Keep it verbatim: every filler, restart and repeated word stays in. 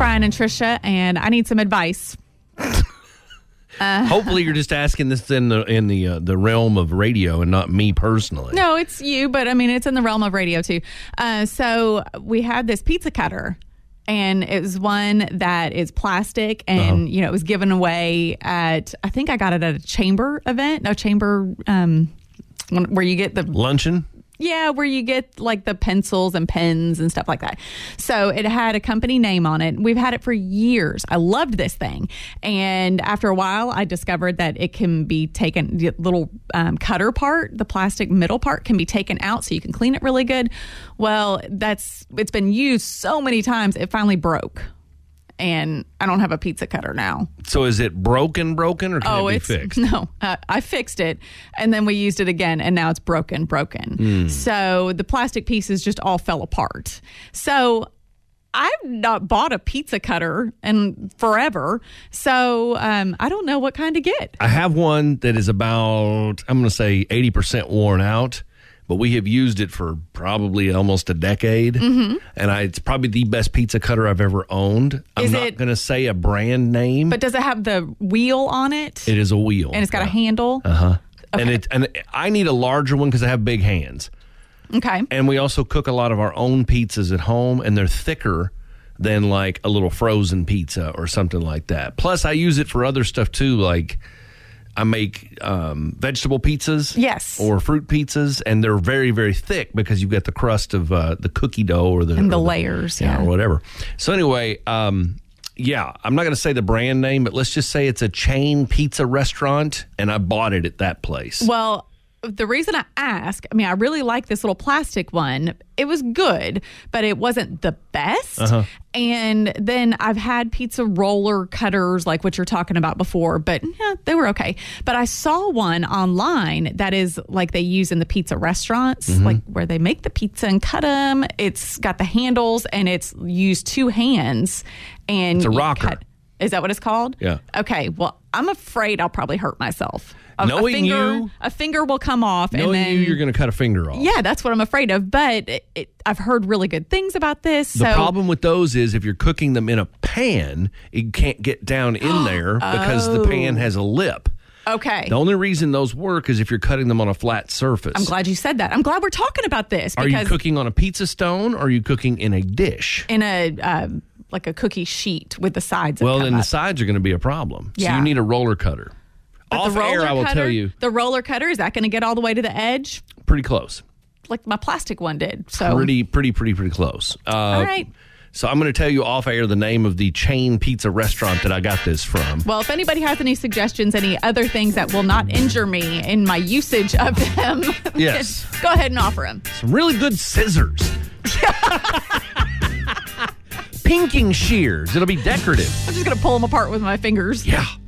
Brian and Trisha, and I need some advice. Uh, Hopefully, you're just asking this in the in the uh, the realm of radio and not me personally. No, it's you, but I mean, it's in the realm of radio too. Uh, so we had this pizza cutter, and it was one that is plastic, and uh-huh. you know, it was given away at, I think I got it at a chamber event, no chamber, um, where you get the luncheon. Yeah, where you get like the pencils and pens and stuff like that. So it had a company name on it. We've had it for years. I loved this thing. And after a while, I discovered that it can be taken, the little um, cutter part, the plastic middle part can be taken out so you can clean it really good. Well, that's it's been used so many times, it finally broke. And I don't have a pizza cutter now. So is it broken, broken, or can oh, it be it's, fixed? No, uh, I fixed it, and then we used it again, and now it's broken, broken. Mm. So the plastic pieces just all fell apart. So I've not bought a pizza cutter in forever, so um, I don't know what kind to get. I have one that is about, I'm going to say eighty percent worn out. But we have used it for probably almost a decade, mm-hmm. and I, it's probably the best pizza cutter I've ever owned. I'm is not going to say a brand name. But does it have the wheel on it? It is a wheel. And it's got yeah. a handle? Uh-huh. Okay. And, it, and I need a larger one because I have big hands. Okay. And we also cook a lot of our own pizzas at home, and they're thicker than like a little frozen pizza or something like that. Plus, I use it for other stuff too, like I make um, vegetable pizzas, yes, or fruit pizzas, and they're very, very thick because you've got the crust of uh, the cookie dough or the and the or layers, the, yeah, yeah, or whatever. So anyway, um, yeah, I'm not going to say the brand name, but let's just say it's a chain pizza restaurant, and I bought it at that place. Well, the reason I ask, I mean, I really like this little plastic one. It was good, but it wasn't the best. Uh-huh. And then I've had pizza roller cutters, like what you're talking about before, but yeah, they were okay. But I saw one online that is like they use in the pizza restaurants, mm-hmm. like where they make the pizza and cut them. It's got the handles, and it's used two hands. And it's a rocker. Cut. Is that what it's called? Yeah. Okay. Well, I'm afraid I'll probably hurt myself. A, Knowing a finger, you, a finger will come off. Knowing and then, you, you're going to cut a finger off. Yeah, that's what I'm afraid of. But it, it, I've heard really good things about this. The so. problem with those is if you're cooking them in a pan, it can't get down in there because oh. the pan has a lip. Okay. The only reason those work is if you're cutting them on a flat surface. I'm glad you said that. I'm glad we're talking about this. Are you cooking on a pizza stone, or are you cooking in a dish? In a uh, like a cookie sheet with the sides. Well, that then come the up. sides are going to be a problem. Yeah. So you need a roller cutter. But Off the roller air, I will cutter, tell you. The roller cutter, is that going to get all the way to the edge? Pretty close. Like my plastic one did. So Pretty, pretty, pretty, pretty close. Uh, all right. So I'm going to tell you off air the name of the chain pizza restaurant that I got this from. Well, if anybody has any suggestions, any other things that will not injure me in my usage of them, yes, go ahead and offer them. Some really good scissors. Pinking shears. It'll be decorative. I'm just going to pull them apart with my fingers. Yeah.